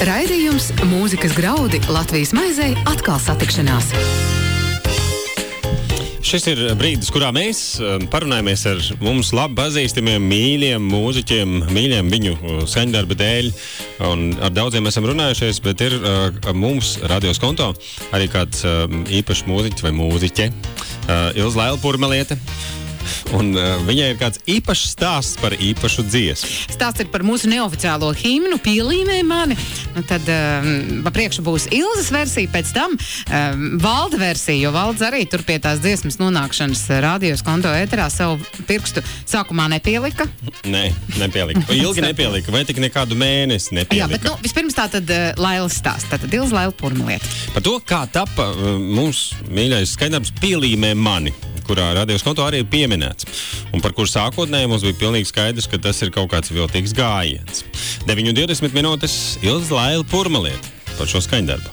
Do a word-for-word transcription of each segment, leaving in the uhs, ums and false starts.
Raidījums Mūzikas graudi Latvijas maizei atkal satikšanās. Šis ir brīdis, kurā mēs parunājamies ar mums labi pazīstamiem, mīļiem mūziķiem, mīļiem viņu skaņdarba dēļ. Un ar daudziem esam runājušies, bet ir uh, mums radios konto arī kāds uh, īpašs mūziķis vai mūziķe, uh, Ilze Laila Purmeliete. Un uh, viņai ir kāds īpašs stāsts par īpašu dziesmu. Stāsts ir par mūsu neoficiālo himnu, Pielīmē mani. Nu, tad uh, pa priekšu būs Ilzes versija, pēc tam uh, Valda versija, jo Valds arī tur pie tās dziesmas nonākšanas radios konto ēterā savu pirkstu sākumā nepielika. Nē, nepielika. Ilgi nepielika, vai tik nekādu mēnesi nepielika. Jā, bet nu, vispirms tā tad uh, Lailas stāsts. Tātad Ilze Laila Purmeliete. Par to, kā tapa uh, mums mīļais skaņdarbs Pielīmē mani, kurā radios konto arī ir pieminēts, un par kur sākotnēji mums bija pilnīgi skaidrs, ka tas ir kaut kāds viltīgs gājiens. deviņi divdesmit minūtes Ilze Laila Purmeliete par šo skaņdarbu.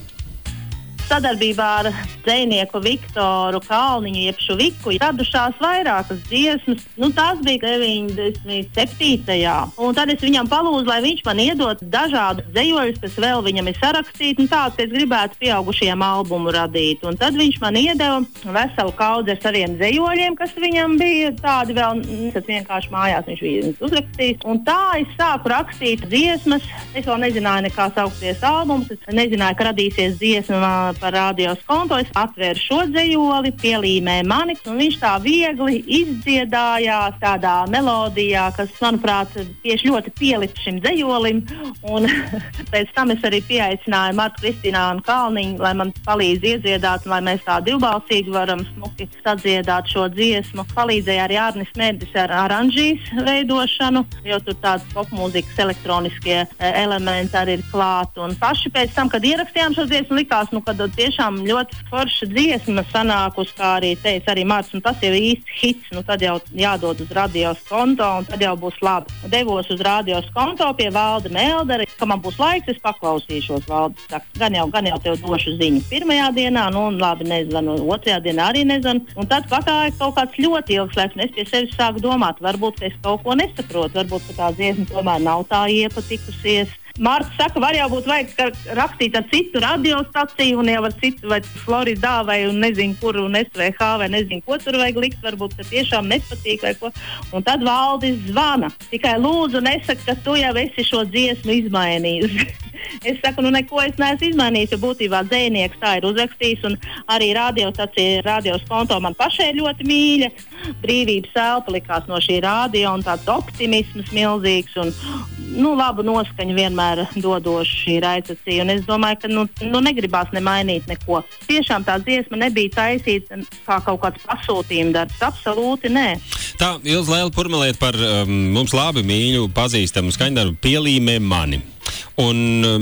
Sadarbībā ar dzejnieku Viktoru Kalniņu, jeb Šuviku, radušās vairākas dziesmas. Nu, tās bija deviņdesmit septītajā Un tad es viņam palūdzu, lai viņš man iedod dažādus dzejoļus, kas vēl viņam ir sarakstīti, un tāds, ka es gribētu pieaugušajiem albumu radīt. Un tad viņš man iedeva veselu kaudzi ar saviem dzejoļiem, kas viņam bija tādi vēl, tad vienkārši mājās viņš bija uzrakstījis. Un tā es sāku rakstīt dziesmas. Es vēl nezināju nekā saukties albums, es nezināju, ka radīsies dziesma par radios konto. Es atvēru šo dzejoli, Pielīmē mani, un viņš tā viegli izdziedājās tādā melodijā, kas, manuprāt, tieši ļoti pielips šim dzejolim. Un pēc tam es arī pieaicināju Martu Kristinānu Kalniņu, lai man palīdz iedziedāt, lai mēs tā divbalsīgi varam smuki sadziedāt šo dziesmu. Palīdzēja arī Arnis Mērdis ar aranžīs veidošanu, jo tur tāds popmūzikas elektroniskie elementi arī ir klāt. Un paši pēc tam, kad ierakstījām šo dziesmu, likās, nu, kad tiešām ļoti forša dziesma sanākus, kā arī teica arī Mārts, un tas jau ir īsts hits, nu tad jau jādod uz radios konto, un tad jau būs labi. Devos uz radios konto pie Valda Meldera, ka man būs laiks, es paklausīšos. Valda saka, gan jau, gan jau tev došu ziņu pirmajā dienā, nu un labi, nezvanu, otrajā dienā arī nezvanu, un tad pagāja kaut kāds ļoti ilgs laiks, un es pie sevis sāku domāt, varbūt es kaut ko nesaprotu, varbūt ka tā dziesma tomēr nav tā iepatikusies. Mārts saka, var jau būt vajag rakstīt ar citu radiostaciju un jau ar citu, vai Floridā, vai un nezinu kur, un S V H, vai nezinu, ko tur vajag likt, varbūt, ka tiešām nepatīk vai ko. Un tad Valdis zvana. Tikai lūdzu nesaka, ka tu jau esi šo dziesmu izmainījis. Es saku, nu neko es neesmu izmainījis, jo būtībā dzejnieks tā ir uzrakstījis, un arī radiostacija, radios konto man pašai ļoti mīļa. Brīvības elpa likās no šī radio, un tāds optimisms milzīgs, un nu, labu noskaņu vienmēr dodoši šī raidstacija. Un es domāju, ka nu, nu negribās nemainīt neko. Tiešām tā dziesma nebija taisīta kā kaut kāds pasūtījuma darbs. Absolūti nē. Tā, Ilze Laila Purmeliete par um, mums labi mīļu pazīstamu skaņdarbu Pielīmē mani. Un,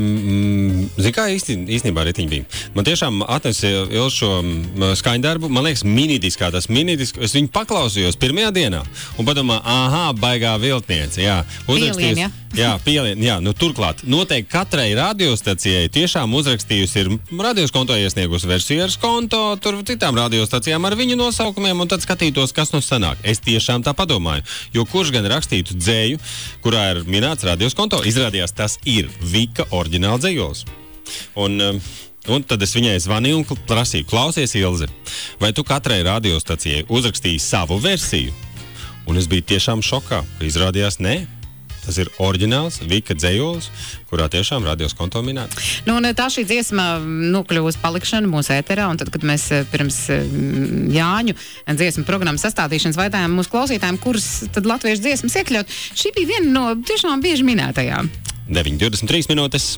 um, zin kā īsti, īstenībā ritiņi bija. Man tiešām atnesa Ilze šo um, skaņdarbu, man liekas, minidiskā, tas minidisk, es viņu paklausījos pirmajā dienā un padomā, aha, baigā viltniece, jā. Pielien, ja? Jā, pielien, jā, nu turklāt, noteikti katrai radiostacijai tiešām uzrakstījusi ir radios konto iesniegusi versiju ar konto, tur citām radiostacijām ar viņu nosaukumiem, un tad skatītos, kas nu sanāk. Es tiešām tā padomāju, jo kurš gan rakstītu dzēju, kurā ir minēts radios konto, izrādījās tas ir Vika oriģināla dzejols. Un, un tad es viņai zvanīju un prasīju, klausies, Ilze, vai tu katrai radiostacijai uzrakstīji savu versiju? Un es biju tiešām šokā, ka izrādījās nē. Tas ir oriģināls Vika dzejols, kurā tiešām radios konto minēt. Nu, un tā šī dziesma nokļuvusi palikšana mūsu ēterā, un tad, kad mēs pirms Jāņu dziesmu programmas sastādīšanas vaitājām mūsu klausītājiem, kuras tad latviešu dziesmas iekļaut, šī bija viena no tiešām bieži minētajām. deviņi divdesmit trīs minūtes.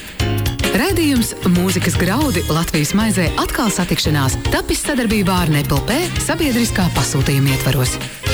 Raidījums Mūzikas graudi Latvijas maizei atkal satikšanās, tapis sadarbībā ar Nepal P sabiedriskā pasūtījuma ietvaros.